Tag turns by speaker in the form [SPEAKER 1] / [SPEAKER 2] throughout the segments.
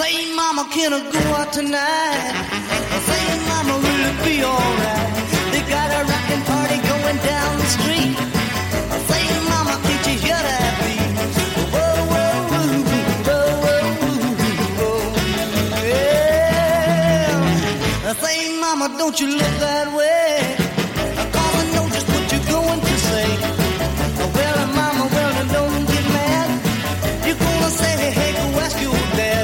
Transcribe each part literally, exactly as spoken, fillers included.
[SPEAKER 1] Say, mama, can I go out tonight? Say, mama, will it be alright? They got a rockin' party going down the street. Say, mama, can't you hear that beat? Whoa, whoa, whoa, whoa, whoa, whoa, yeah. Say, mama, don't you look that way? Cause I know just what you're going to say. Well, mama, well, don't get mad. You're gonna say, hey, hey, go ask your dad.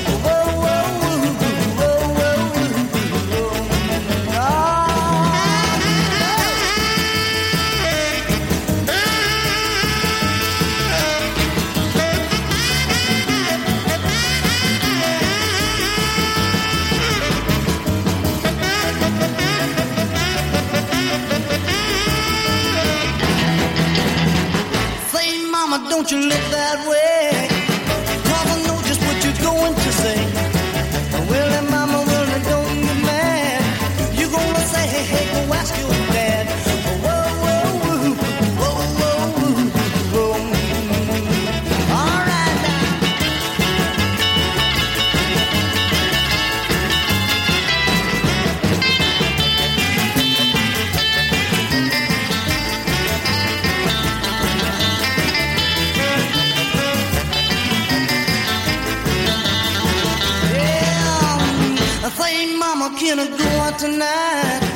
[SPEAKER 1] Don't you look that way? Cause I know just what you're going to say. Well, then, mama, well, then don't get mad. You're gonna say, hey, hey, go ask your dad. Whoa, whoa, whoa, whoa, whoa, whoa, whoa. All right now. Say, mama, can I go out tonight?